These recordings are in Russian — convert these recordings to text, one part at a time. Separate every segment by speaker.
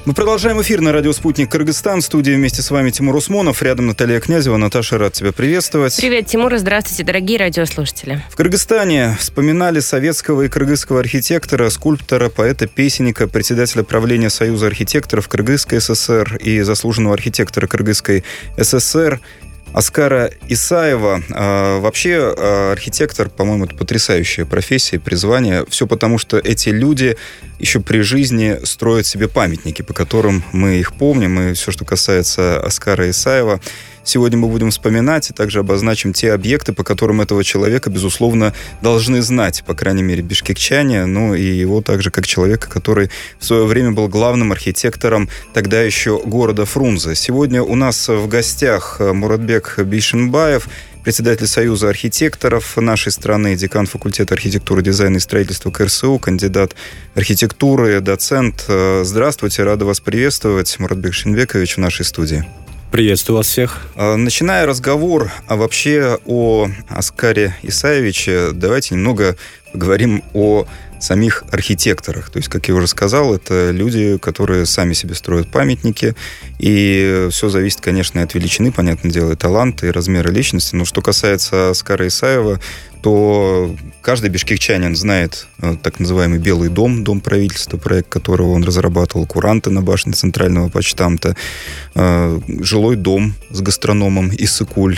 Speaker 1: Мы продолжаем эфир на радио «Спутник Кыргызстан». В студии вместе с вами Тимур Усмонов. Рядом Наталья Князева. Наташа, рад тебя приветствовать.
Speaker 2: Привет, Тимур, и здравствуйте, дорогие радиослушатели.
Speaker 1: В Кыргызстане вспоминали советского и кыргызского архитектора, скульптора, поэта-песенника, председателя правления Союза архитекторов Кыргызской ССР и заслуженного архитектора Кыргызской ССР Аскара Исаева. Вообще, архитектор, по-моему, это потрясающая профессия, призвание. Все потому, что эти люди еще при жизни строят себе памятники, по которым мы их помним. И все, что касается Аскара Исаева, сегодня мы будем вспоминать и также обозначим те объекты, по которым этого человека, безусловно, должны знать, по крайней мере, бишкекчане, ну и его также как человека, который в свое время был главным архитектором тогда еще города Фрунзе. Сегодня у нас в гостях Муратбек Бейшенбаев, председатель Союза архитекторов нашей страны, декан факультета архитектуры, дизайна и строительства КРСУ, кандидат архитектуры, доцент. Здравствуйте, рада вас приветствовать, Муратбек Бейшенбекович, в нашей студии.
Speaker 3: Приветствую вас всех.
Speaker 1: Начиная разговор вообще о Аскаре Исаевиче, давайте немного поговорим о самих архитекторах. То есть, как я уже сказал, это люди, которые сами себе строят памятники, и все зависит, конечно, от величины, понятное дело, и таланта, и размера личности. Но что касается Аскара Исаева, то каждый бишкекчанин знает так называемый «Белый дом», дом правительства, проект которого он разрабатывал, куранты на башне Центрального почтамта, жилой дом с гастрономом Иссыкуль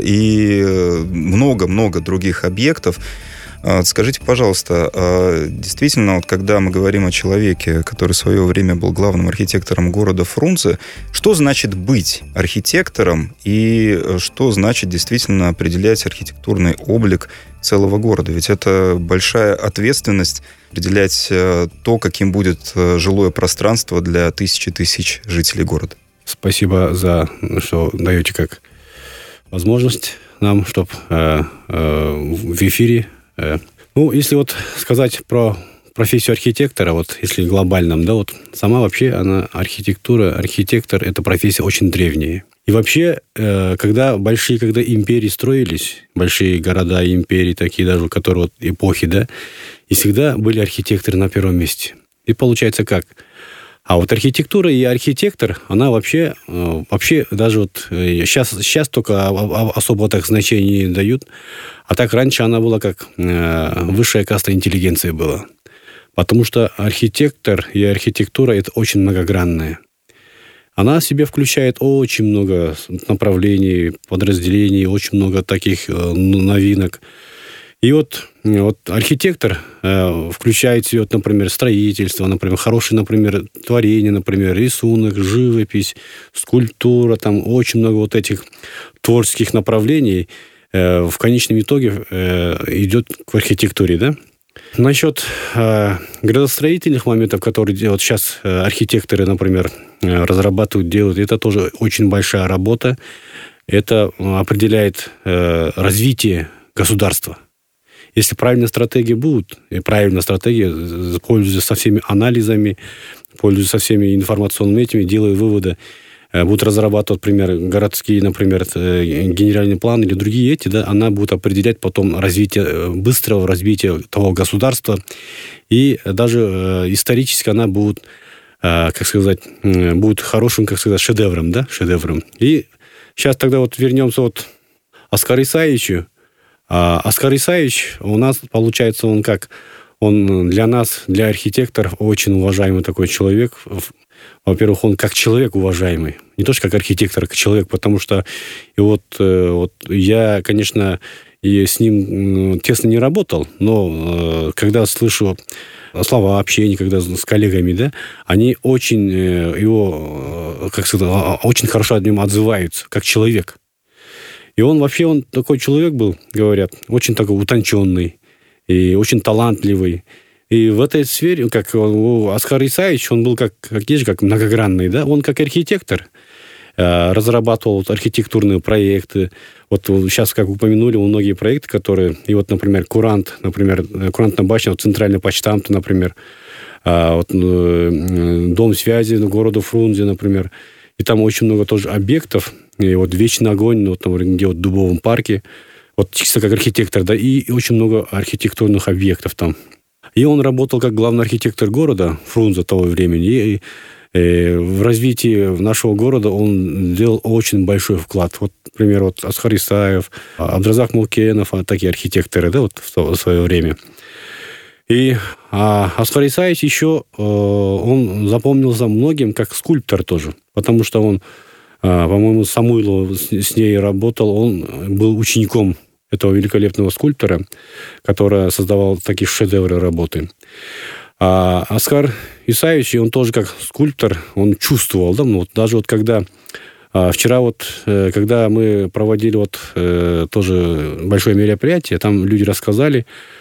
Speaker 1: и много-много других объектов. Скажите, пожалуйста, действительно, вот когда мы говорим о человеке, который в свое время был главным архитектором города Фрунзе, что значит быть архитектором и что значит действительно определять архитектурный облик целого города? Ведь это большая ответственность определять то, каким будет жилое пространство для тысяч жителей города.
Speaker 3: Спасибо за что даете как возможность нам, чтобы в эфире. Ну, если вот сказать про профессию архитектора, вот если глобальном, да, вот сама вообще она архитектор, это профессия очень древняя. И вообще, когда империи строились, большие города и империи, такие даже, которые вот эпохи, да, и всегда были архитекторы на первом месте. И получается как? А вот архитектура и архитектор, она вообще даже вот сейчас только особо так значения не дают, а так раньше она была как высшая каста интеллигенции была. Потому что архитектор и архитектура – это очень многогранная. Она в себе включает очень много направлений, подразделений, очень много таких новинок. И вот архитектор включает в себя, например, строительство, например, хорошее, например, творение, например, рисунок, живопись, скульптура, там очень много вот этих творческих направлений в конечном итоге идет к архитектуре, да? Насчет градостроительных моментов, которые делают сейчас архитекторы, например, разрабатывают, делают, это тоже очень большая работа. Это определяет развитие государства. Если правильные стратегии будут, и правильная стратегия, пользуясь со всеми анализами, пользуясь со всеми информационными этими, делая выводы, будут разрабатывать, например, городские, например, генеральный план или другие эти, да, она будет определять потом быстрого развития того государства. И даже исторически она будет, будет хорошим, шедевром, да, шедевром. И сейчас тогда вот вернемся вот Аскару Исаевичу. Аскар Исаевич у нас, получается, он для нас, для архитекторов, очень уважаемый такой человек. Во-первых, он как человек уважаемый. Не то, что как архитектор, а как человек, потому что и вот я, конечно, и с ним тесно не работал, но когда слышу слова общения, когда с коллегами, да, они очень очень хорошо о нем отзываются, как человек. И он такой человек был, говорят, очень такой утонченный и очень талантливый. И в этой сфере, как Аскар Исаевич, он был как многогранный, да, он как архитектор разрабатывал архитектурные проекты. Вот сейчас, как упомянули, многие проекты, которые, и вот, например, курантная башня, центральный почтамт, например, дом связи города Фрунзе, например. И там очень много тоже объектов. И вот «Вечный огонь», где в Дубовом парке. Вот чисто как архитектор, да, и очень много архитектурных объектов там. И он работал как главный архитектор города Фрунзе того времени. И в развитии нашего города он сделал очень большой вклад. Вот, например, вот Аскар Исаев, Абдразак Мулкенов, такие архитекторы, да, вот в свое время. И Аскар Исаевич еще, он запомнился многим как скульптор тоже, потому что он, по-моему, Самойлова с ней работал, он был учеником этого великолепного скульптора, который создавал такие шедевры работы. А Аскар Исаевич, он тоже как скульптор, он чувствовал, да, ну, вот даже вот когда вчера вот, когда мы проводили вот тоже большое мероприятие, там люди рассказали,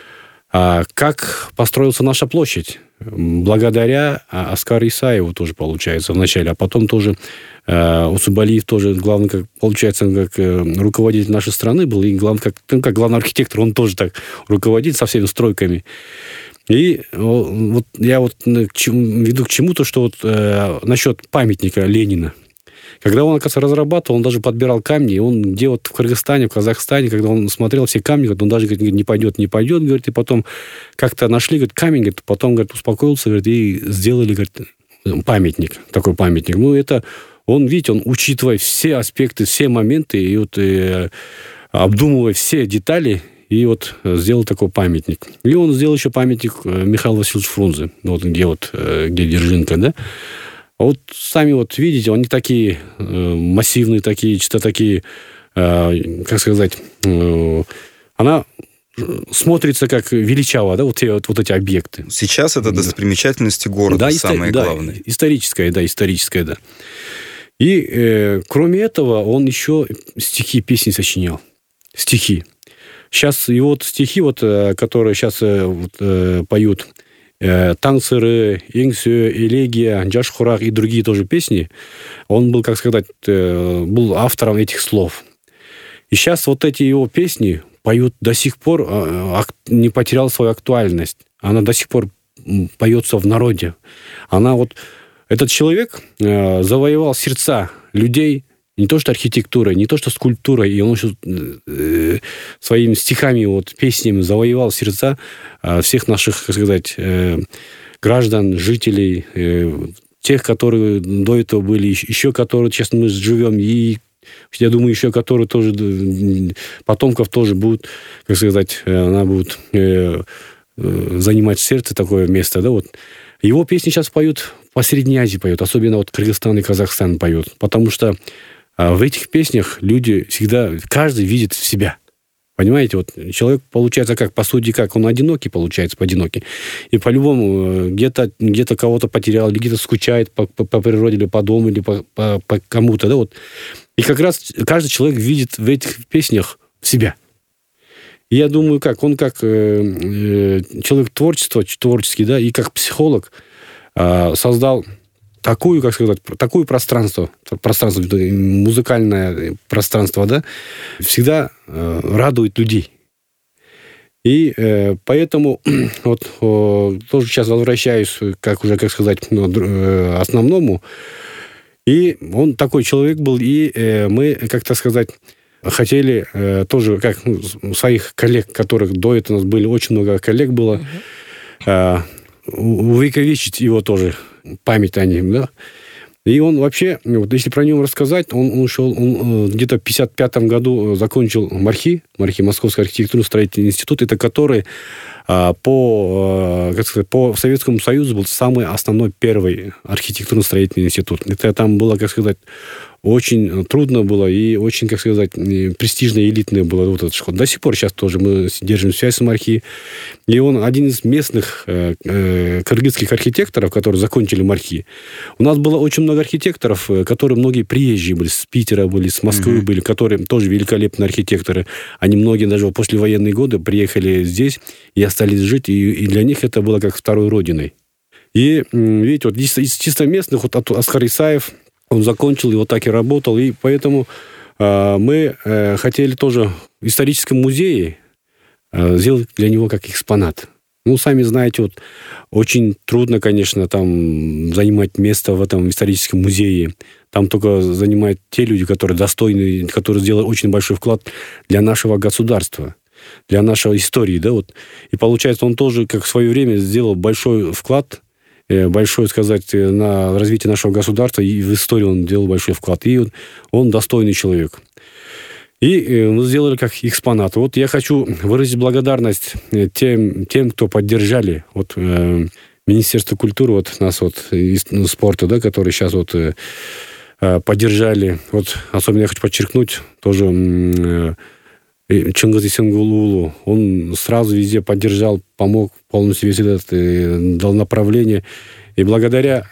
Speaker 3: как построилась наша площадь. Благодаря Аскару Исаеву тоже, получается, вначале. А потом тоже Усубалиев тоже, главный, как, получается, как руководитель нашей страны был. И главный, как главный архитектор, он тоже так руководит со всеми стройками. И вот я вот веду к чему-то, что вот насчет памятника Ленина. Когда он, оказывается, разрабатывал, он даже подбирал камни, и он где вот в Кыргызстане, в Казахстане, когда он смотрел все камни, он даже говорит, не пойдет, говорит, и потом как-то нашли, говорит, камень, говорит, потом, говорит, успокоился, говорит, и сделали, говорит, памятник, такой памятник. Ну, это он, видите, он, учитывая все аспекты, все моменты, и вот обдумывая все детали, и вот сделал такой памятник. И он сделал еще памятник Михаилу Васильевичу Фрунзе, вот где Держинка, да. Вот сами вот видите, они такие массивные, такие, чисто такие, как сказать, она смотрится как величаво, да, вот эти объекты.
Speaker 1: Сейчас это достопримечательности города, да, самое главное.
Speaker 3: Историческое, да. И кроме этого, он еще стихи, песни сочинял. Стихи. Сейчас и вот стихи, вот, которые сейчас поют Таңсыры, Еңсө, Элегия, Джашхурах и другие тоже песни, он был, как сказать, был автором этих слов. И сейчас вот эти его песни поют до сих пор, не потеряла свою актуальность. Она до сих пор поется в народе. Этот человек завоевал сердца людей, не то что архитектурой, не то что скульптурой, и он еще своими стихами, вот, песнями завоевал сердца всех наших, как сказать, граждан, жителей, тех, которые до этого были, еще которые сейчас мы живем, и я думаю, еще которые тоже, потомков тоже будут, как сказать, она будет занимать в сердце такое место, да, вот. Его песни сейчас поют по Средней Азии, поют, особенно вот Кыргызстан и Казахстан поют, потому что в этих песнях люди всегда, каждый видит себя. Понимаете, вот человек получается как, по сути, как он одинокий, получается, одинокий. И по-любому где-то кого-то потерял, или где-то скучает по природе, или по дому, или по кому-то, да, вот. И как раз каждый человек видит в этих песнях себя. И я думаю, как он как человек творческий, да, и как психолог создал такую, как сказать, такое пространство, музыкальное пространство, да, всегда радует людей. И поэтому вот тоже сейчас возвращаюсь, как сказать, основному. И он такой человек был, и мы, как-то сказать, хотели тоже, как своих коллег, которых до этого у нас были, очень много коллег было, увековечить его тоже, память о нем, да. И он вообще, вот если про него рассказать, он где-то в 1955 году закончил МАРХИ, Московский архитектурно-строительный институт, это который по Советскому Союзу был самый основной первый архитектурно-строительный институт. Это там было, как сказать, очень трудно было и очень, как сказать, престижно и элитное было вот эта школа. До сих пор сейчас тоже мы держим связь с МАРХИ. И он один из местных кыргызских архитекторов, которые закончили МАРХИ. У нас было очень много архитекторов, которые многие приезжие были, с Питера были, с Москвы были, которые тоже великолепные архитекторы. Они многие даже в послевоенные годы приехали здесь и остались жить, и для них это было как второй родиной. И, видите, вот из чисто местных, вот Аскар Исаев, он закончил, и вот так и работал. И поэтому мы хотели тоже в историческом музее сделать для него как экспонат. Ну, сами знаете, вот очень трудно, конечно, там занимать место в этом историческом музее. Там только занимают те люди, которые достойны, которые сделали очень большой вклад для нашего государства, для нашей истории, да, вот. И получается, он тоже, как в свое время, сделал большой вклад большой, сказать, на развитие нашего государства, и в историю он делал большой вклад. И он достойный человек. И мы сделали как экспонат. Вот я хочу выразить благодарность тем, кто поддержали Министерство культуры, нас из спорта, да, которые сейчас поддержали. Особенно я хочу подчеркнуть тоже Чингис Исенгулулу. Он сразу везде поддержал, помог полностью весь этот, дал направление. И благодаря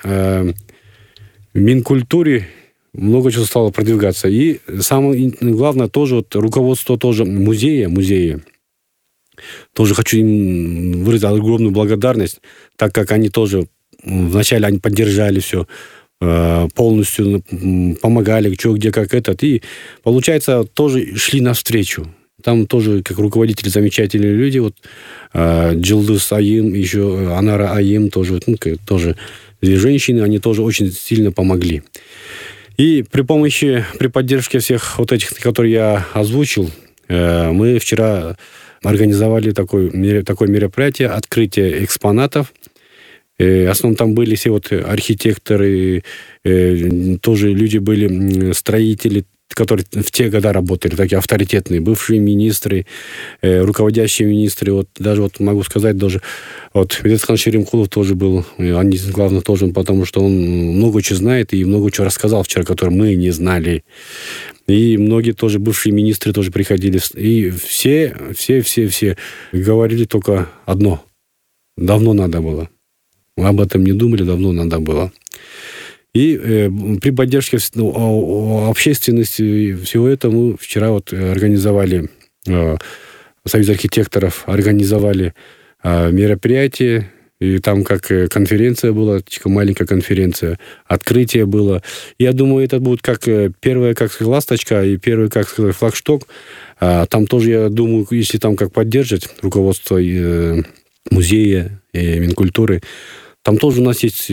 Speaker 3: Минкультуре много чего стало продвигаться. И самое главное, тоже руководство тоже музея. Тоже хочу им выразить огромную благодарность, так как они тоже вначале они поддержали все, полностью помогали, что, где, как этот. И, получается, тоже шли навстречу. Там тоже, как руководители, замечательные люди. Джилдус Аим, еще Анара Аим, тоже две женщины, они тоже очень сильно помогли. И при поддержке всех этих, которые я озвучил, мы вчера организовали такое мероприятие, открытие экспонатов. В основном там были все архитекторы, тоже люди были, строители, которые в те годы работали, такие авторитетные, бывшие министры, руководящие министры. Даже могу сказать, даже Медетхан Шеримкулов тоже был, главное тоже, потому что он много чего знает и много чего рассказал вчера, который мы не знали. И многие тоже бывшие министры тоже приходили. И все говорили только одно. Давно надо было. Мы об этом не думали, давно надо было. И при поддержке общественности всего этого мы вчера организовали, Союз архитекторов организовали мероприятие, и там как конференция была, маленькая конференция, открытие было. Я думаю, это будет как первая как ласточка и первый как флагшток. Там тоже, я думаю, если там как поддержать руководство музея и Минкультуры, там тоже у нас есть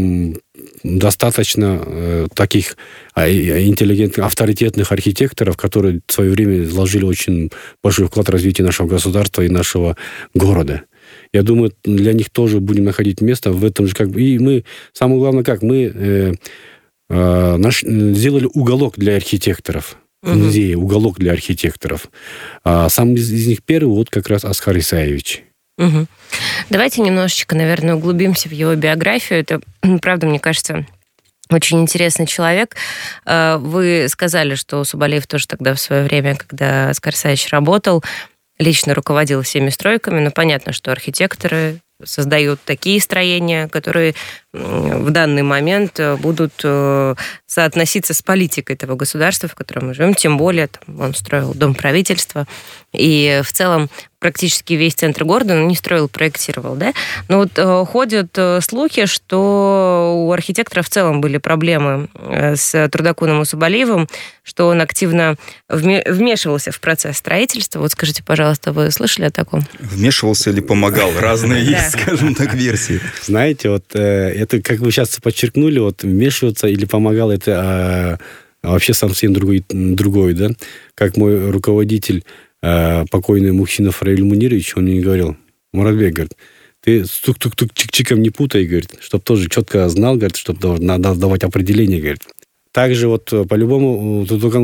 Speaker 3: достаточно таких интеллигентных, авторитетных архитекторов, которые в свое время вложили очень большой вклад в развитие нашего государства и нашего города. Я думаю, для них тоже будем находить место в этом же И мы, самое главное, мы сделали уголок для архитекторов. В музее уголок для архитекторов. Сам из них первый как раз Аскар Исаевич.
Speaker 2: Угу. Давайте немножечко, наверное, углубимся в его биографию. Это, правда, мне кажется, очень интересный человек. Вы сказали, что Субалиев тоже тогда в свое время, когда Аскар Исаевич работал, лично руководил всеми стройками. Но понятно, что архитекторы создают такие строения, которые в данный момент будут соотноситься с политикой того государства, в котором мы живем. Тем более, он строил Дом правительства. И в целом практически весь центр города не строил, проектировал, да? Но ходят слухи, что у архитектора в целом были проблемы с Трудакуном Усубалиевым, что он активно вмешивался в процесс строительства. Скажите, пожалуйста, вы слышали о таком?
Speaker 1: Вмешивался или помогал? Разные есть, скажем так, версии.
Speaker 3: Знаете, это, как вы сейчас подчеркнули, вмешиваться или помогал, это вообще совсем другой, да? Как мой руководитель, покойный Мухсинов Раиль Мунирович, он мне говорил: Муратбек, говорит, ты тук-тук-тук чик-чиком не путай, говорит, чтобы тоже четко знал, говорит, чтобы надо давать определение, говорит. Также по-любому Трудакун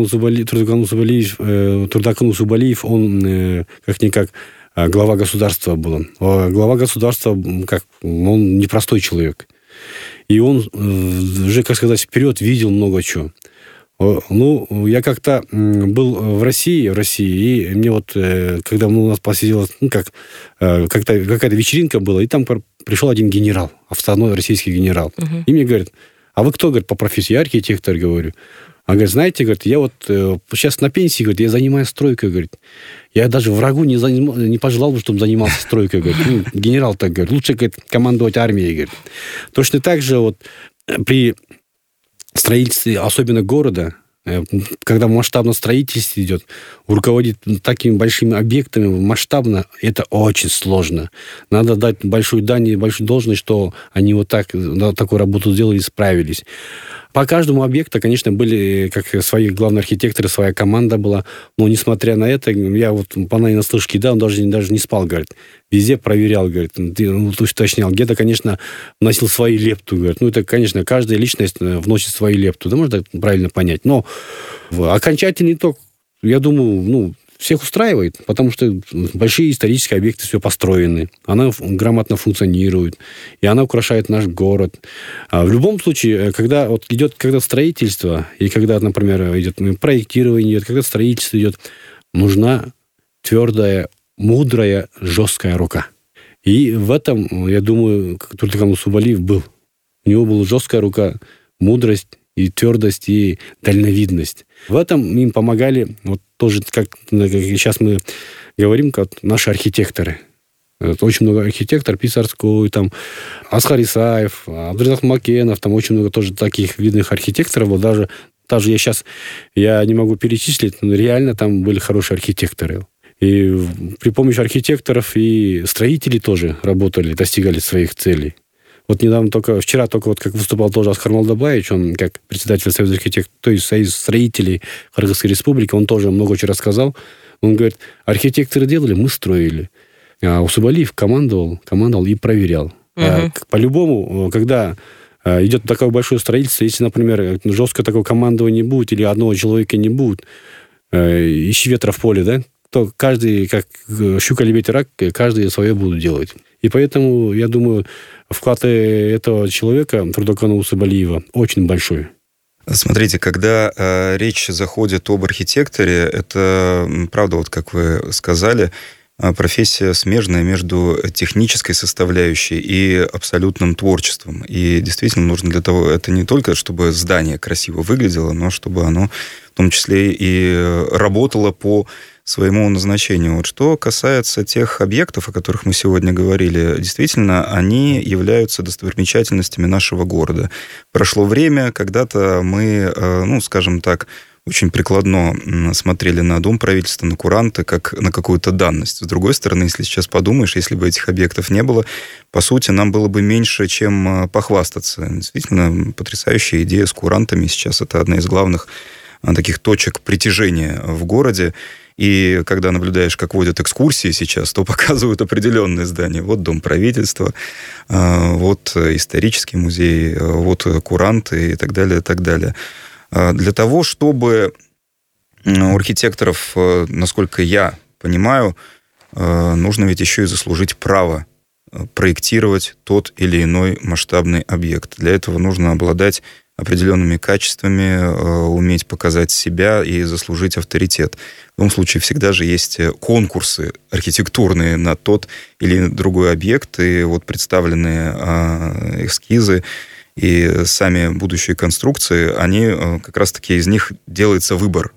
Speaker 3: Усубалиев, он как-никак глава государства был. Глава государства, он непростой человек. И он уже, как сказать, вперед видел много чего. Я как-то был в России, и мне когда у нас посиделось, какая-то вечеринка была, и там пришел один генерал, отставной российский генерал. И мне говорит: а вы кто, говорит, по профессии? Я архитектор, говорю. Он говорит: знаете, говорит, я сейчас на пенсии, говорит, я занимаюсь стройкой, говорит. Я даже врагу не пожелал бы, чтобы занимался стройкой, говорит. Генерал так говорит. Лучше, говорит, командовать армией, говорит. Точно так же при строительстве, особенно города, когда масштабное строительство идет, руководить такими большими объектами масштабно, это очень сложно. Надо дать большую дань и большую должность, что они такую работу сделали и справились. По каждому объекту, конечно, были как свои главные архитекторы, своя команда была. Но, несмотря на это, я вот понаслышке, да, он даже не спал, говорит. Везде проверял, говорит, уточнял. Где-то, конечно, вносил свои лепту, говорит. Это, конечно, каждая личность вносит свою лепту. Да, можно так правильно понять. Но окончательный итог, я думаю, всех устраивает, потому что большие исторические объекты все построены, она грамотно функционирует, и она украшает наш город. А в любом случае, когда идет строительство, и когда, например, идет проектирование, когда строительство идет, нужна твердая, мудрая, жесткая рука. И в этом, я думаю, Туртыкан Усубалиев был. У него была жесткая рука, мудрость, и твердость, и дальновидность. В этом им помогали, тоже, как сейчас мы говорим, как наши архитекторы. Очень много архитекторов, Писарской, Асхар Исаев, Абдурзак Макенов, очень много тоже таких видных архитекторов был. Даже я не могу перечислить, но реально там были хорошие архитекторы. И при помощи архитекторов и строителей тоже работали, достигали своих целей. Недавно вчера как выступал тоже Аскар Молдобаевич, он как председатель Союза архитекторов, то есть Союз строителей Кыргызской республики, он тоже много очень рассказал. Он говорит, архитекторы делали, мы строили. А Усубалиев командовал и проверял. По-любому, когда идет такое большое строительство, если, например, жестко такого командования не будет, или одного человека не будет, ищи ветра в поле, да, то каждый, как щука, лебедь, рак, каждый свое будут делать. И поэтому, я думаю, вклад этого человека, Туртыкана Усубалиева, очень большой.
Speaker 1: Смотрите, когда речь заходит об архитекторе, это, правда, как вы сказали, профессия смежная между технической составляющей и абсолютным творчеством. И действительно нужно для того, это не только, чтобы здание красиво выглядело, но чтобы оно в том числе и работало по своему назначению. Что касается тех объектов, о которых мы сегодня говорили, действительно, они являются достопримечательностями нашего города. Прошло время, когда-то мы, скажем так, очень прикладно смотрели на Дом правительства, на куранты, как на какую-то данность. С другой стороны, если сейчас подумаешь, если бы этих объектов не было, по сути, нам было бы меньше, чем похвастаться. Действительно, потрясающая идея с курантами. Сейчас это одна из главных таких точек притяжения в городе. И когда наблюдаешь, как водят экскурсии сейчас, то показывают определенные здания. Вот Дом правительства, вот исторический музей, вот куранты и так далее, и так далее. Для того, чтобы у архитекторов, насколько я понимаю, нужно ведь еще и заслужить право проектировать тот или иной масштабный объект. Для этого нужно обладать определенными качествами, уметь показать себя и заслужить авторитет. В любом случае, всегда же есть конкурсы архитектурные на тот или другой объект, и представленные эскизы и сами будущие конструкции, они как раз-таки из них делается выбор,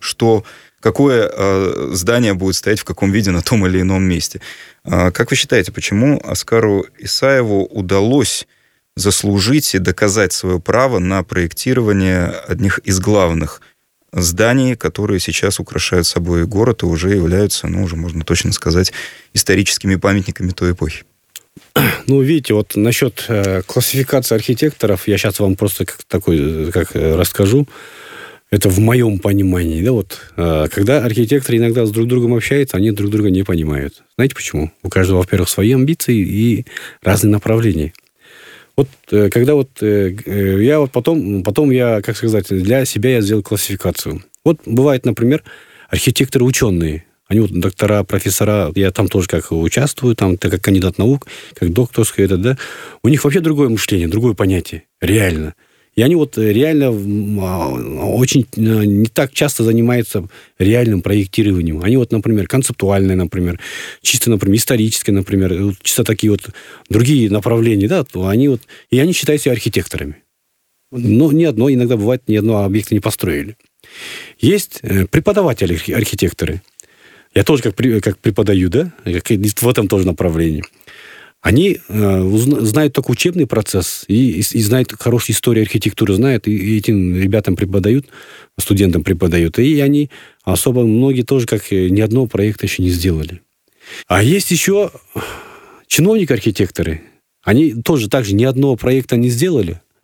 Speaker 1: какое здание будет стоять в каком виде на том или ином месте. Как вы считаете, почему Аскару Исаеву удалось заслужить и доказать свое право на проектирование одних из главных зданий, которые сейчас украшают собой город и уже являются, уже можно точно сказать, историческими памятниками той эпохи?
Speaker 3: Видите, насчет классификации архитекторов, я сейчас вам просто расскажу. Это в моем понимании. Да, когда архитекторы иногда с друг другом общаются, они друг друга не понимают. Знаете почему? У каждого, во-первых, свои амбиции и разные направления. Когда я потом я, как сказать, для себя я сделал классификацию. Бывает, например, архитекторы-ученые. Они доктора, профессора, я там тоже как участвую, как кандидат наук, как докторское, да. У них вообще другое мышление, другое понятие. Реально. И они реально очень не так часто занимаются реальным проектированием. Они например, концептуальное, например, чисто, например, историческое, например, чисто такие другие направления, да, и они считают себя архитекторами. Но иногда бывает, ни одного объекта не построили. Есть преподаватели-архитекторы. Я тоже как преподаю, да, в этом тоже направлении. Они знают только учебный процесс и знают хорошую историю архитектуры, знают, и этим ребятам преподают, студентам преподают. И они особо многие тоже ни одного проекта еще не сделали. А есть еще чиновники-архитекторы. Они тоже так же ни одного проекта не сделали,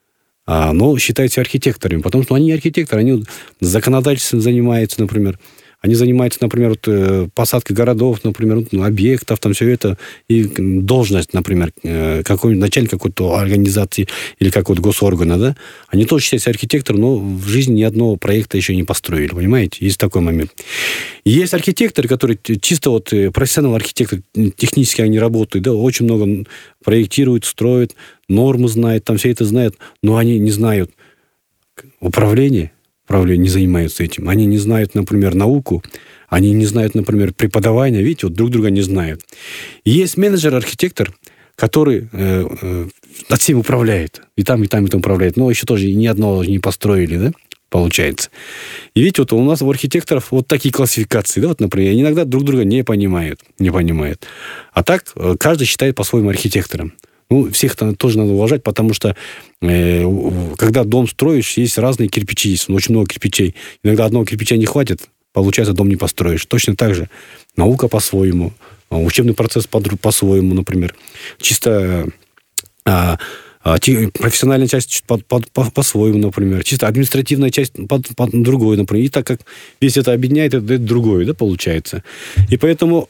Speaker 3: но считают себя архитекторами, потому что они не архитекторы, они законодательством занимаются, например. Они занимаются, например, посадкой городов, например, объектов, там все это. И должность, например, какой-нибудь начальник какой-то организации или какого-то госоргана, да, они тоже считаются архитектором, но в жизни ни одного проекта еще не построили, понимаете? Есть такой момент. И есть архитекторы, которые чисто вот профессиональные архитекторы, технически они работают, да, очень много проектируют, строят, нормы знают, там все это знают, но они не знают управления не занимаются этим. Они не знают, например, науку, они не знают, например, преподавание. Видите, вот друг друга не знают. И есть менеджер-архитектор, который над всем управляет. И там управляет. Но еще тоже ни одного не построили, да, получается. И видите, вот у нас у архитекторов вот такие классификации, да, вот, например, они иногда друг друга не понимают. А так каждый считает по-своему архитектором. Ну, всех тоже надо уважать, потому что когда дом строишь, есть разные кирпичи, есть очень много кирпичей. Иногда одного кирпича не хватит, получается, дом не построишь. Точно так же наука по-своему, учебный процесс по-своему, например. Чисто профессиональная часть по-своему, например. Чисто административная часть по другой, например. И так как весь это объединяет, это другое, да, получается. И поэтому...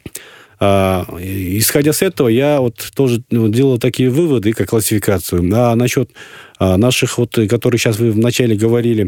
Speaker 3: исходя с этого, я вот тоже делал такие выводы, как классификацию. А насчет наших, вот, которые сейчас вы вначале говорили,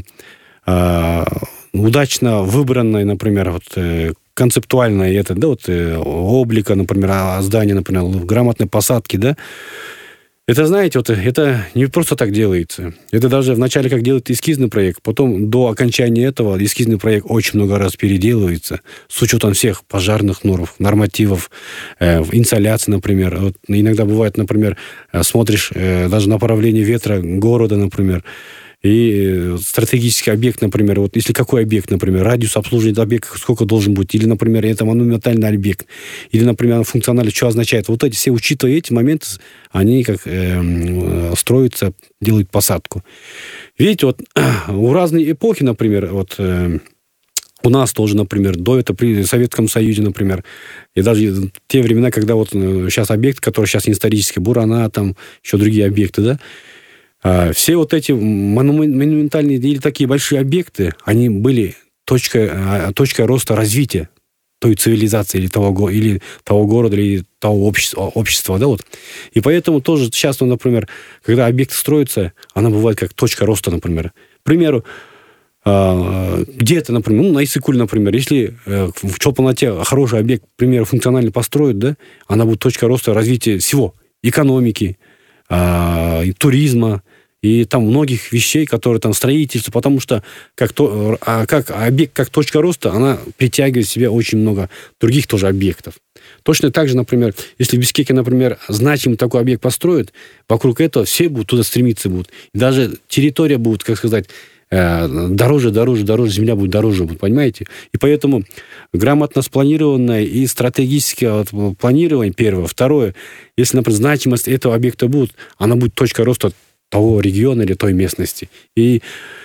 Speaker 3: удачно выбранной, например, вот, концептуальное это, да, вот, облика, например, здания, например, грамотной посадки, да, это, знаете, вот это не просто так делается. Это даже вначале как делает эскизный проект, потом до окончания этого эскизный проект очень много раз переделывается с учетом всех пожарных норм, нормативов, инсоляции, например. Вот иногда бывает, например, смотришь даже направление ветра города, например, и стратегический объект, например, вот если какой объект, например, радиус обслуживания объекта сколько должен быть, или, например, это монументальный объект, или, например, функциональный, что означает. Вот эти все, учитывая эти моменты, они как строятся, делают посадку. Видите, вот у разной эпохи, например, вот у нас тоже, например, до этого при Советском Союзе, например, и даже те времена, когда вот сейчас объекты, которые сейчас не исторические, Бурана, там еще другие объекты, да, все вот эти монументальные или такие большие объекты, они были точкой роста развития той цивилизации или того города, или того общества, да, вот. И поэтому тоже сейчас, ну, например, когда объект строится, она бывает как точка роста, например. К примеру, где-то, например, на Иссык-Куле, например, если в Чолпан-Ате хороший объект, к примеру, функционально построить, да, она будет точка роста развития всего, экономики, туризма, и там многих вещей, которые там строительство, потому что как объект, как точка роста, она притягивает в себя очень много других тоже объектов. Точно так же, например, если в Бишкеке, например, значимый такой объект построят, вокруг этого все будут туда стремиться будут. И даже территория будет, как сказать, дороже, земля будет дороже, понимаете? И поэтому грамотно спланированное и стратегическое планирование, первое. Второе, если, например, значимость этого объекта будет, она будет точка роста того региона или той местности. И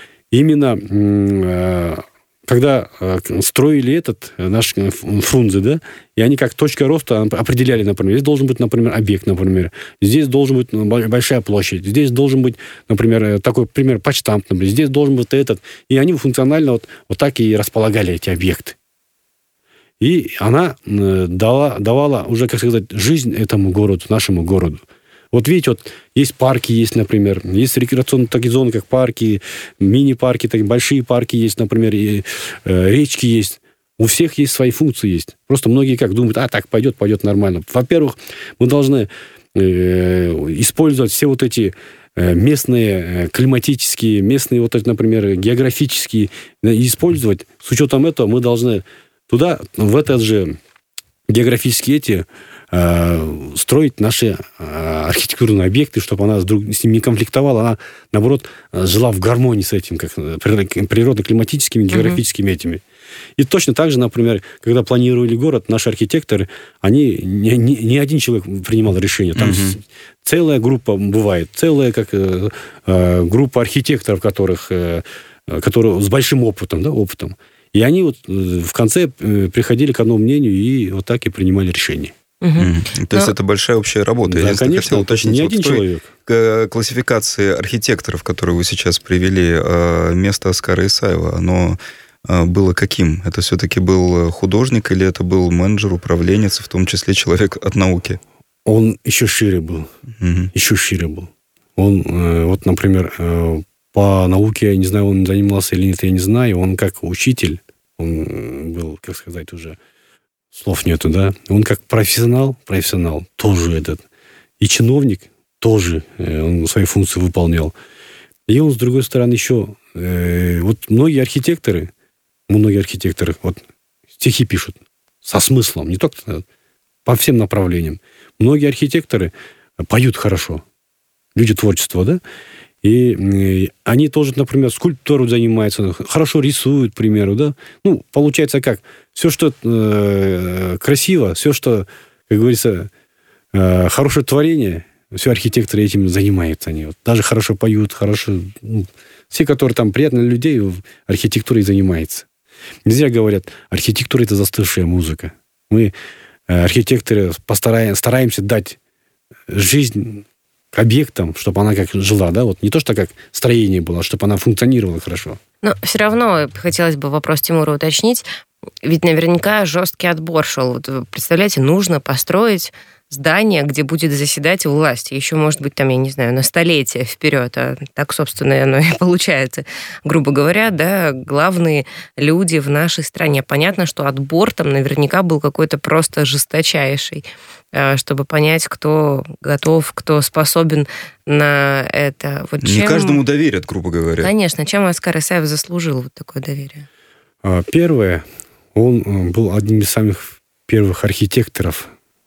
Speaker 3: именно когда строили этот наш Фрунзе, да, и они как точка роста определяли, например, здесь должен быть, например, объект, например, здесь должен быть большая площадь, здесь должен быть, например, такой, пример, почтамт, например, здесь должен быть этот. И они функционально вот так и располагали эти объекты. И она давала уже, как сказать, жизнь этому городу, нашему городу. Вот видите, вот есть парки, есть, например, есть рекреационные такие зоны, как парки, мини-парки, так, большие парки есть, например, и речки есть. У всех есть свои функции есть. Просто многие как думают, так пойдет нормально. Во-первых, мы должны использовать все вот эти местные климатические, местные вот эти, например, географические, использовать. С учетом этого мы должны туда, в этот же географические эти строить наши архитектурные объекты, чтобы она с ним не конфликтовала, она, наоборот, жила в гармонии с этим, как природно-климатическими, географическими этими. И точно так же, например, когда планировали город, наши архитекторы, они не один человек принимал решение. Там целая группа бывает, целая группа архитекторов, которые с большим опытом, да, опытом. И они вот в конце приходили к одному мнению и вот так и принимали решение.
Speaker 1: То есть это большая общая работа.
Speaker 3: Да,
Speaker 1: Я
Speaker 3: конечно,
Speaker 1: хотел уточнить,
Speaker 3: не один человек.
Speaker 1: К классификации архитекторов, которую вы сейчас привели, место Оскара Исаева, оно было каким? Это все-таки был художник или это был менеджер, управленец, в том числе человек от науки?
Speaker 3: Он еще шире был. Еще шире был. Он, вот, например, по науке, я не знаю, он занимался или нет, я не знаю. Он как учитель, он был, как сказать, уже слов нету, да. Он как профессионал тоже этот. И чиновник тоже он свои функции выполнял. И он, с другой стороны, еще... вот многие архитекторы вот стихи пишут со смыслом, не только по всем направлениям. Многие архитекторы поют хорошо. Люди творчества, да? И они тоже, например, скульптурой занимаются, хорошо рисуют, к примеру, да? Ну, получается как? Все, что красиво, все, что, как говорится, хорошее творение, все архитекторы этим занимаются. Они вот даже хорошо поют, хорошо... Ну, все, которые там приятные людей, архитектурой занимаются. Не зря говорят, архитектура – это застывшая музыка. Мы, архитекторы, стараемся дать жизнь к объектам, чтобы она как жила, да, вот не то, что как строение было, а чтобы она функционировала хорошо.
Speaker 2: Но все равно хотелось бы вопрос Тимура уточнить, ведь наверняка жесткий отбор шел. Вот, представляете, нужно построить здание, где будет заседать власть. Еще, может быть, там, я не знаю, на столетие вперед. А так, собственно, оно и получается. Грубо говоря, да, главные люди в нашей стране. Понятно, что отбор там наверняка был какой-то просто жесточайший, чтобы понять, кто готов, кто способен на это. Вот
Speaker 1: не каждому доверят, грубо говоря.
Speaker 2: Конечно. Чем Оскар Исаев заслужил вот такое доверие?
Speaker 3: Первое, он был одним из самых первых архитекторов,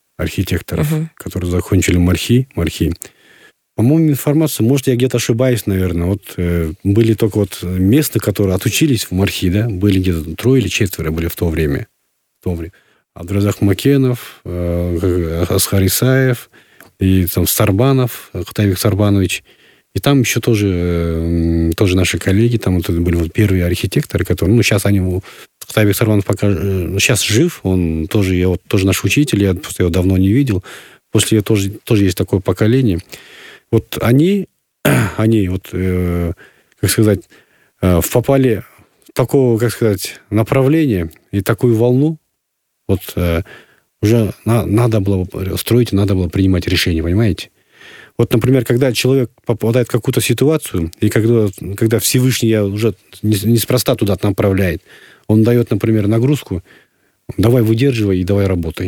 Speaker 3: которые закончили МАРХИ. По-моему, информация, может, я где-то ошибаюсь, наверное. Вот были только вот места, которые отучились в МАРХИ, да, были где-то 3 или 4 были в то время. Абдразак Макенов, Оскар Исаев, и там Сарбанов, Кутайбек Сарбанович. И там еще тоже наши коллеги, там вот были вот первые архитекторы, которые, сейчас они, Кутайбек Сарбанов пока сейчас жив, он тоже, тоже наш учитель, я просто его давно не видел. После этого тоже есть такое поколение. Вот они вот, как сказать, попали в такое, как сказать, направление и такую волну, вот уже надо было строить, надо было принимать решения, понимаете? Вот, например, когда человек попадает в какую-то ситуацию, и когда Всевышний уже неспроста туда направляет, он дает, например, нагрузку, давай выдерживай и давай работай.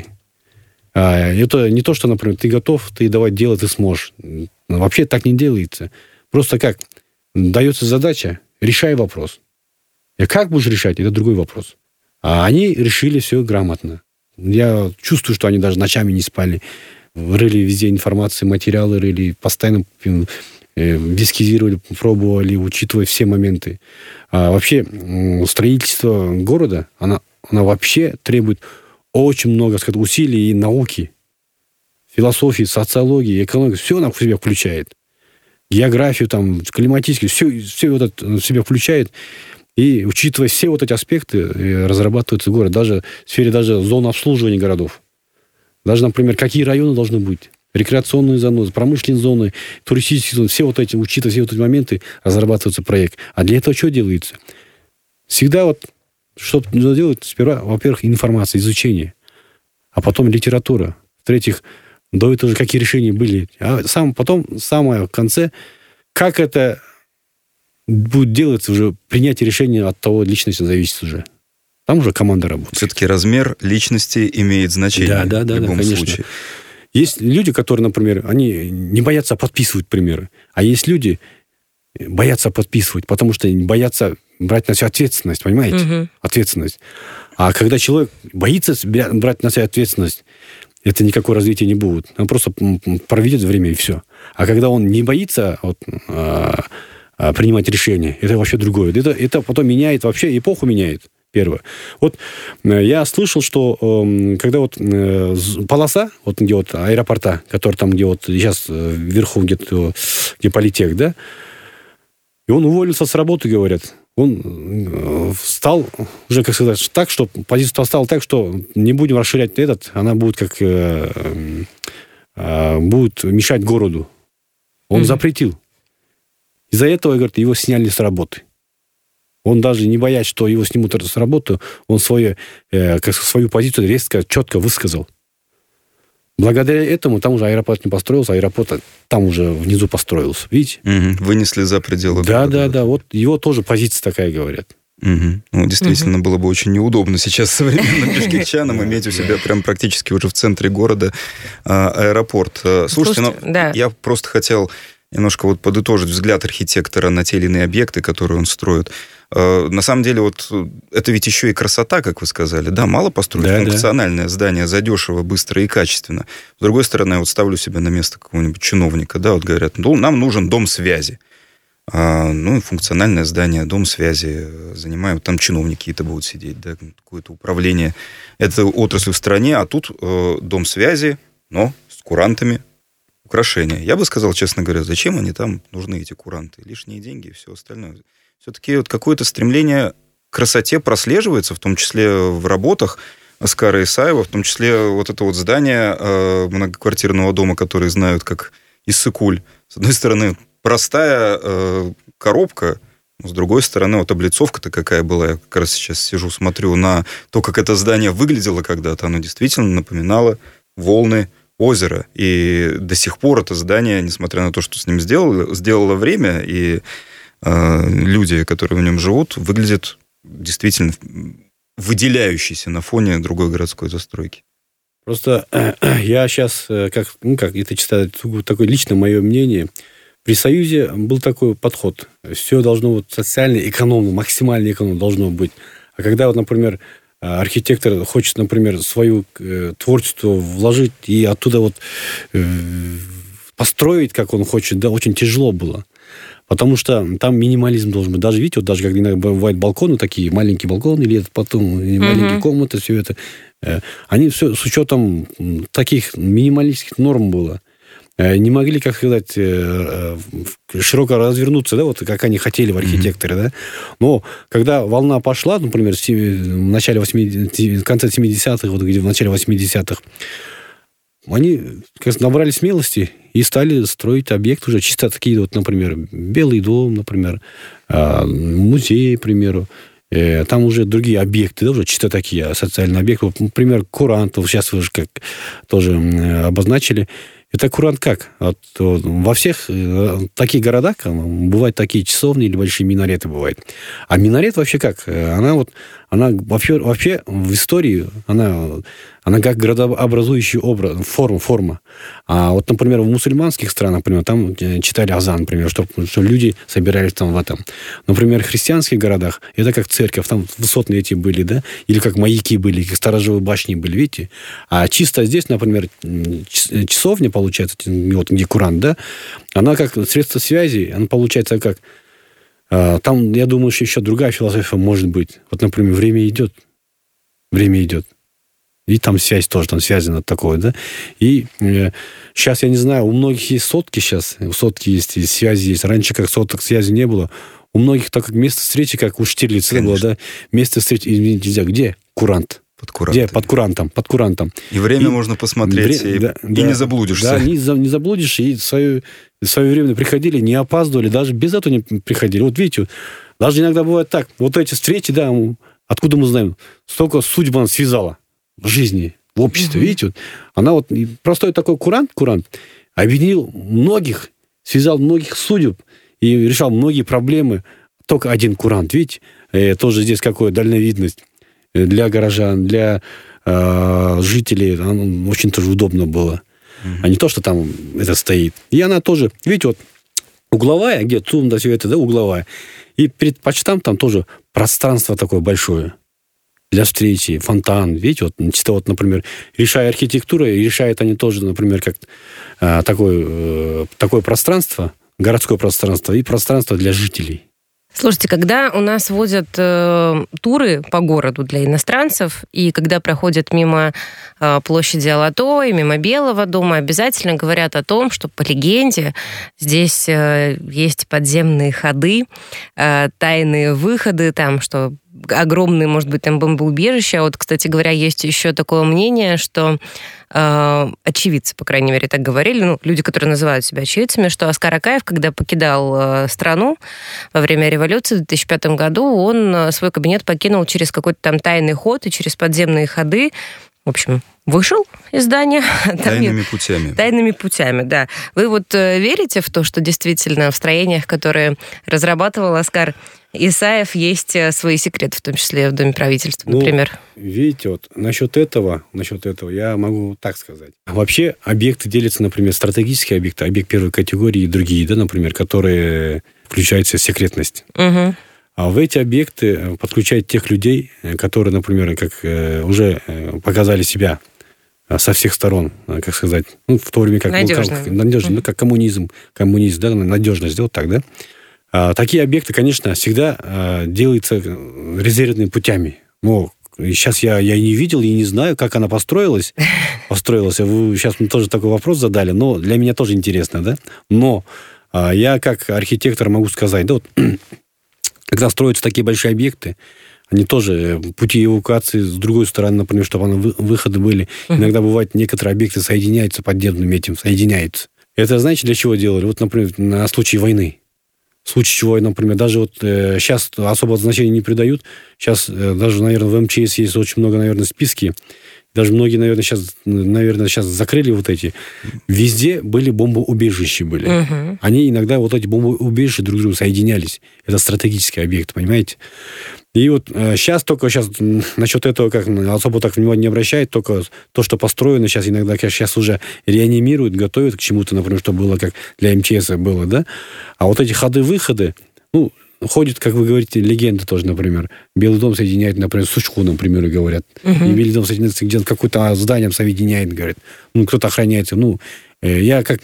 Speaker 3: Это не то, что, например, ты готов, ты давай делай, ты сможешь. Вообще так не делается. Просто как? Дается задача, решай вопрос. И как будешь решать, это другой вопрос. А они решили все грамотно. Я чувствую, что они даже ночами не спали. Рыли везде информацию, материалы рыли, постоянно эскизировали, пробовали, учитывая все моменты. А вообще строительство города, она вообще требует очень много, сказать, усилий и науки, философии, социологии, экономики. Все она в себя включает. Географию, там, климатические, все вот это в себя включает. И, учитывая все вот эти аспекты, разрабатывается город. Даже в сфере зон обслуживания городов. Даже, например, какие районы должны быть. Рекреационные зоны, промышленные зоны, туристические зоны. Все вот эти, учитывая все вот эти моменты, разрабатывается проект. А для этого что делается? Всегда вот, что нужно делать, сперва, во-первых, информация, изучение. А потом литература. В-третьих, до этого же какие решения были. А потом, самое в конце, как это будет делаться уже, принятие решения от того личности зависит уже. Там уже команда работает.
Speaker 1: Все-таки размер личности имеет значение в любом случае.
Speaker 3: Есть люди, которые, например, они не боятся подписывать примеры. А есть люди, боятся подписывать, потому что они боятся брать на себя ответственность, понимаете? Угу. Ответственность. А когда человек боится брать на себя ответственность, это никакого развития не будет. Он просто проведет время и все. А когда он не боится принимать решения, это вообще другое. Это потом меняет, вообще эпоху меняет. Первое. Вот я слышал, что когда вот полоса, вот где вот аэропорта, который там, где вот сейчас вверху где политех, да, и он уволился с работы, говорят. он стал уже, как сказать, так, что позицию стала так, что не будем расширять она будет как будет мешать городу. Он запретил. Из-за этого, говорит, его сняли с работы. Он даже не боясь, что его снимут с работы, он свою позицию резко, четко высказал. Благодаря этому там уже аэропорт не построился, аэропорт там уже внизу построился. Видите?
Speaker 1: Вынесли за пределы
Speaker 3: города. Да. Вот его тоже позиция такая, говорят.
Speaker 1: Ну, действительно, было бы очень неудобно сейчас современным бишкекчанам иметь у себя прям практически уже в центре города аэропорт. Слушайте, я просто хотел немножко вот подытожить взгляд архитектора на те или иные объекты, которые он строит. На самом деле, вот это ведь еще и красота, как вы сказали. Да, мало построить функциональное здание задешево, быстро и качественно. С другой стороны, я вот ставлю себя на место какого-нибудь чиновника, да, вот говорят, нам нужен дом связи. Ну, и функциональное здание, дом связи занимают, там чиновники какие-то будут сидеть, да, какое-то управление. Это отрасль в стране, а тут дом связи, но с курантами, украшения. Я бы сказал, честно говоря, зачем они там нужны, эти куранты? Лишние деньги и все остальное. Все-таки вот какое-то стремление к красоте прослеживается, в том числе в работах Оскара Исаева, в том числе вот это вот здание многоквартирного дома, который знают как Иссык-Куль. С одной стороны, простая коробка, но с другой стороны, вот облицовка-то какая была. Я как раз сейчас сижу, смотрю на то, как это здание выглядело когда-то. Оно действительно напоминало волны озера. И до сих пор это здание, несмотря на то, что с ним сделало время, и люди, которые в нем живут, выглядят действительно выделяющиеся на фоне другой городской застройки.
Speaker 3: Просто я сейчас, как это читаю, такое личное мое мнение. При Союзе был такой подход. Все должно быть социально экономно, максимально экономно должно быть. А когда, вот, например, архитектор хочет, например, свое творчество вложить и оттуда вот построить, как он хочет, да, очень тяжело было. Потому что там минимализм должен быть. Даже, видите, вот даже когда иногда бывают балконы, такие маленькие балконы, или это потом маленькие комнаты, все это, они все с учетом таких минималистских норм было. Не могли, как сказать, широко развернуться, да, вот как они хотели в архитекторе, да. Но когда волна пошла, например, в начале 80-х, в конце 70-х, вот где в начале 80-х, они набрали смелости и стали строить объекты уже чисто такие, вот, например, Белый дом, например, музей, к примеру. Там уже другие объекты, да, уже чисто такие социальные объекты. Вот, например, курант, сейчас вы же как тоже обозначили. Это курант как? Вот, во всех таких городах бывают такие часовни или большие минареты бывают. А минарет вообще как? Она вообще в истории, она как градообразующий образ, форма. А вот, например, в мусульманских странах, например, там читали азан, например, чтобы люди собирались там в этом. Например, в христианских городах это как церковь, там высотные эти были, да, или как маяки были, как сторожевые башни были, видите. А чисто здесь, например, часовня, получается, вот где Куран, да, она как средство связи, она получается как... Там, я думаю, что еще другая философия может быть. Вот, например, время идет. И там связь тоже, там связано такое, да. И сейчас, я не знаю, у многих есть сотки сейчас. Сотки есть, и связи есть. Раньше как соток связи не было. У многих так как место встречи, как у Штирлица было, да. Место встречи, извините, где? Курант.
Speaker 1: Под курантом.
Speaker 3: Где? Под курантом.
Speaker 1: И время можно посмотреть, и не заблудишься.
Speaker 3: Да, не заблудишь, и в свое время приходили, не опаздывали, даже без этого не приходили. Вот видите, даже иногда бывает так, вот эти встречи, да, откуда мы знаем, столько судьба нас связала в жизни, в обществе, видите, вот, она вот, простой такой курант, объединил многих, связал многих судеб и решал многие проблемы, только один курант, видите, тоже здесь какая дальновидность. Для горожан, для жителей очень тоже удобно было. А не то, что там это стоит. И она тоже, видите, вот угловая, где тумда все это, да, угловая. И перед почтам там тоже пространство такое большое для встречи, фонтан. Видите, вот чисто вот, например, решая архитектура, и решают они тоже, например, как такое пространство, городское пространство и пространство для жителей.
Speaker 2: Слушайте, когда у нас водят туры по городу для иностранцев, и когда проходят мимо площади Алатой, мимо Белого дома, обязательно говорят о том, что по легенде здесь есть подземные ходы, тайные выходы, там, что огромные, может быть, там бомбоубежища. Вот, кстати говоря, есть еще такое мнение, что очевидцы, по крайней мере, так говорили, ну, люди, которые называют себя очевидцами, что Оскар Акаев, когда покидал страну во время революции в 2005 году, он свой кабинет покинул через какой-то там тайный ход и через подземные ходы. В общем, вышел из здания.
Speaker 1: Тайными путями.
Speaker 2: Тайными путями, да. Вы вот верите в то, что действительно в строениях, которые разрабатывал Оскар Исаев, есть свои секреты, в том числе в Доме правительства, например?
Speaker 3: Видите, вот насчет этого я могу так сказать. Вообще объекты делятся, например, стратегические объекты, объект первой категории и другие, да, например, которые включают в себя секретность.
Speaker 2: Угу.
Speaker 3: А в эти объекты подключают тех людей, которые, например, как уже показали себя со всех сторон, как сказать, ну, в то время как... Надежно, как коммунизм, да, надежно сделать так, да. Такие объекты, конечно, всегда делаются резервными путями. Но сейчас я и не видел, и не знаю, как она построилась. Вы сейчас мне тоже такой вопрос задали, но для меня тоже интересно, да. Но я как архитектор могу сказать, да, вот, когда строятся такие большие объекты, они тоже, пути эвакуации с другой стороны, например, чтобы выходы были. Иногда бывает, некоторые объекты соединяются подземным этим, соединяются. Это, знаете, для чего делали? Вот, например, на случай войны. В случае чего, например, даже вот сейчас особого значения не придают. Сейчас даже, наверное, в МЧС есть очень много, наверное, списки. Даже многие, наверное, сейчас закрыли вот эти. Везде были бомбоубежища были. Угу. Они иногда, вот эти бомбоубежища друг к другу соединялись. Это стратегический объект, понимаете? И вот сейчас насчет этого как особо так внимания не обращают, только то, что построено сейчас иногда, сейчас уже реанимируют, готовят к чему-то, например, что было как для МЧС было, да? А вот эти ходы-выходы, ну, ходит, как вы говорите, легенда тоже, например. Белый дом соединяет, например, с Сучку, например, говорят. И Белый дом соединяется где-то какое-то зданием соединяет, говорят. Ну, кто-то охраняется. Ну, я как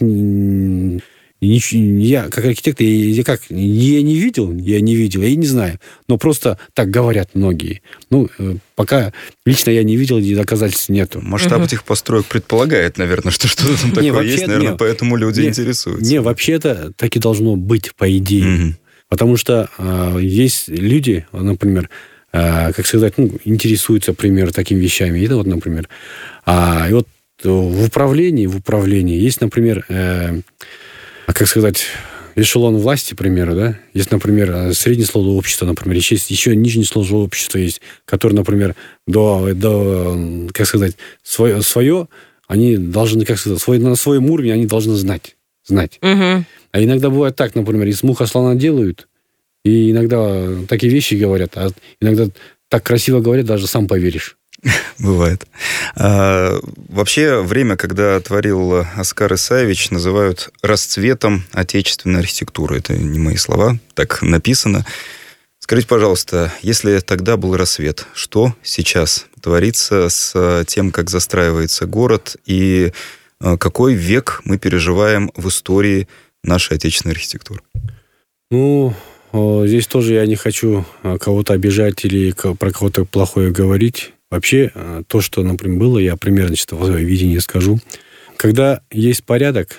Speaker 3: архитектор, я не видел, я и не знаю. Но просто так говорят многие. Ну, пока лично я не видел, и доказательств нету.
Speaker 1: Масштаб этих построек предполагает, наверное, что что-то там такое есть, наверное, поэтому люди интересуются.
Speaker 3: Вообще-то так и должно быть, по идее. Потому что есть люди, например, как сказать, интересуются, например, такими вещами. Это вот, например, и вот в управлении есть, например, как сказать, эшелон власти, к примеру, да, есть, например, среднее слоевое общество, например, еще нижнее слоевое общество есть, которое, например, до как сказать, свое, они должны, как сказать, на своем уровне они должны знать. Угу. А иногда бывает так, например, из муха слона делают, и иногда такие вещи говорят, а иногда так красиво говорят, даже сам поверишь.
Speaker 1: Бывает. Вообще, время, когда творил Оскар Исаевич, называют расцветом отечественной архитектуры. Это не мои слова, так написано. Скажите, пожалуйста, если тогда был рассвет, что сейчас творится с тем, как застраивается город, и какой век мы переживаем в истории нашей отечественной архитектуры?
Speaker 3: Ну, здесь тоже я не хочу кого-то обижать или про кого-то плохое говорить. Вообще, то, что, например, было, я примерно свое видение скажу. Когда есть порядок,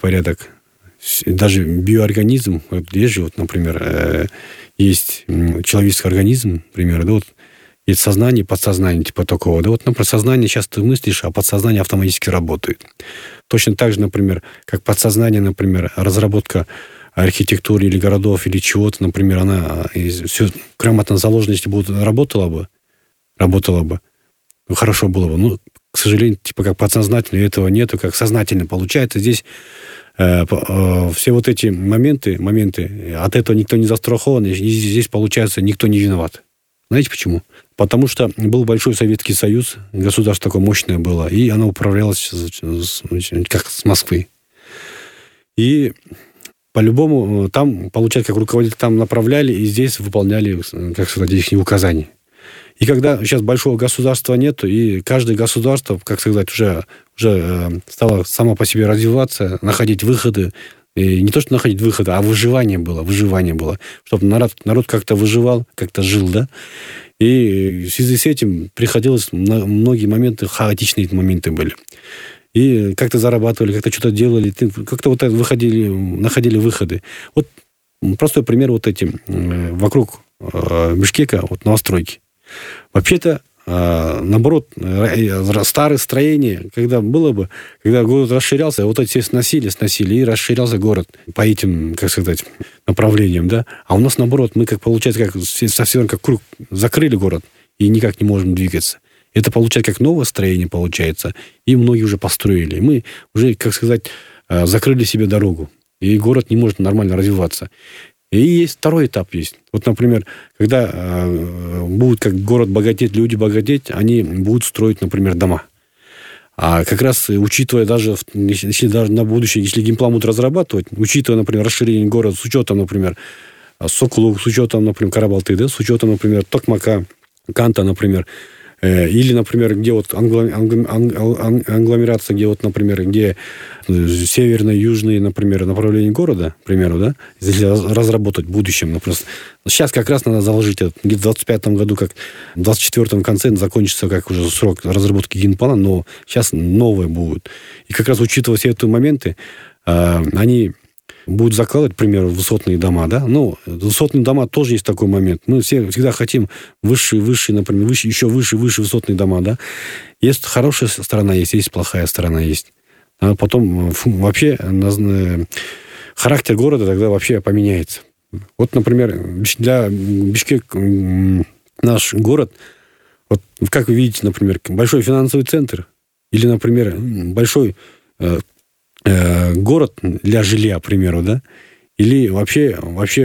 Speaker 3: даже биоорганизм, вот есть же, вот, например, есть человеческий организм, например, да, вот, есть сознание, подсознание, типа такого. Да, вот, например, сознание сейчас ты мыслишь, а подсознание автоматически работает. Точно так же, например, как подсознание, например, разработка архитектуры или городов, или чего-то, например, она все грамотно заложена, если бы работала бы, хорошо было бы. Ну, к сожалению, типа как подсознательно этого нету, как сознательно получается. Здесь все вот эти моменты, от этого никто не застрахован, и здесь, получается, никто не виноват. Знаете почему? Потому что был Большой Советский Союз, государство такое мощное было, и оно управлялось как с Москвы. И по-любому там, получается, как руководители там направляли, и здесь выполняли, как сказать, их указания. И когда сейчас большого государства нету, и каждое государство, как сказать, уже стало само по себе развиваться, находить выходы, И не то, что находить выход, а выживание было. Чтобы народ как-то выживал, как-то жил, да. И в связи с этим приходилось многие моменты, хаотичные моменты были. И как-то зарабатывали, как-то что-то делали, как-то вот находили выходы. Вот простой пример вот эти. Вокруг Бишкека вот новостройки. Вообще-то, наоборот, старые строения, когда город расширялся, вот эти все сносили, и расширялся город по этим, как сказать, направлениям, да. А у нас, наоборот, мы, совсем как круг закрыли город, и никак не можем двигаться. Это получается как новое строение получается, и многие уже построили. Мы уже, как сказать, закрыли себе дорогу, и город не может нормально развиваться. И есть второй этап есть. Вот, например, когда будет как город богатеть, люди богатеть, они будут строить, например, дома. А как раз учитывая если даже на будущее, если генплан будут разрабатывать, учитывая, например, расширение города с учетом, например, Сокулук, с учетом, например, Карабалты, да, с учетом, например, Токмака, Канта, например, или, например, где вот англомерация, где вот, например, где северные, южные, например, направления города, к примеру, да, если разработать в будущем, например. Сейчас как раз надо заложить это. Где-то в 2025 году, как в 2024 конце закончится как уже срок разработки генплана, но сейчас новые будут. И как раз учитывая все эти моменты, они будут закладывать, к примеру, высотные дома, да. Ну, высотные дома тоже есть такой момент. Мы всегда хотим выше, например, еще выше высотные дома, да. Есть хорошая сторона, есть плохая сторона, есть. А потом вообще характер города тогда вообще поменяется. Вот, например, для Бишкек наш город, вот как вы видите, например, большой финансовый центр или, например, большой город для жилья, к примеру, да, или вообще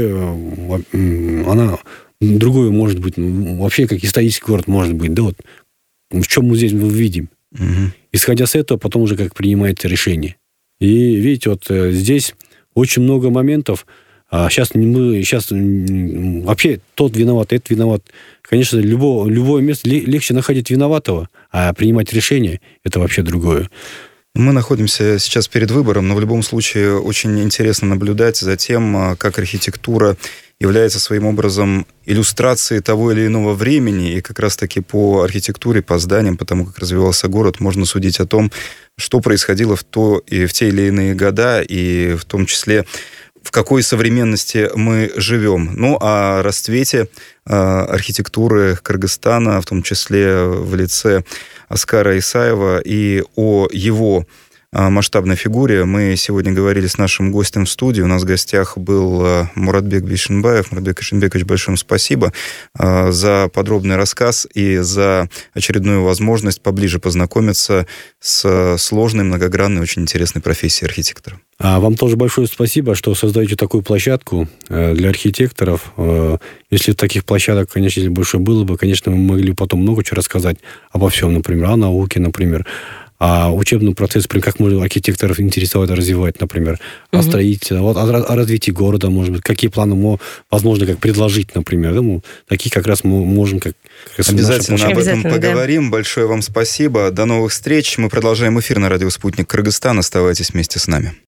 Speaker 3: она другой может быть, вообще как исторический город может быть, да, вот в чем мы здесь видим. Угу. Исходя с этого, потом уже как принимается решение. И видите, вот здесь очень много моментов. А сейчас вообще тот виноват, этот виноват. Конечно, любое место легче находить виноватого, а принимать решение – это вообще другое.
Speaker 1: Мы находимся сейчас перед выбором, но в любом случае очень интересно наблюдать за тем, как архитектура является своим образом иллюстрацией того или иного времени. И как раз-таки по архитектуре, по зданиям, по тому, как развивался город, можно судить о том, что происходило в те или иные года, и в том числе в какой современности мы живем. Ну, о расцвете архитектуры Кыргызстана, в том числе в лице Аскара Исаева, и о его масштабной фигуре мы сегодня говорили с нашим гостем в студии. У нас в гостях был Муратбек Бишимбаев. Муратбек Ишимбекович, большое вам спасибо за подробный рассказ и за очередную возможность поближе познакомиться с сложной, многогранной, очень интересной профессией архитектора.
Speaker 3: А вам тоже большое спасибо, что создаете такую площадку для архитекторов. Если таких площадок, конечно, если больше было бы, конечно, мы могли потом много чего рассказать обо всем, например, о науке, например, а учебный процесс, как можно архитекторов интересовать, развивать, например, о строительстве, вот, о развитии города, может быть, какие планы возможно как предложить, например. Да, такие как раз мы можем
Speaker 1: обязательно об этом поговорим. Да. Большое вам спасибо. До новых встреч. Мы продолжаем эфир на радио «Спутник Кыргызстан». Оставайтесь вместе с нами.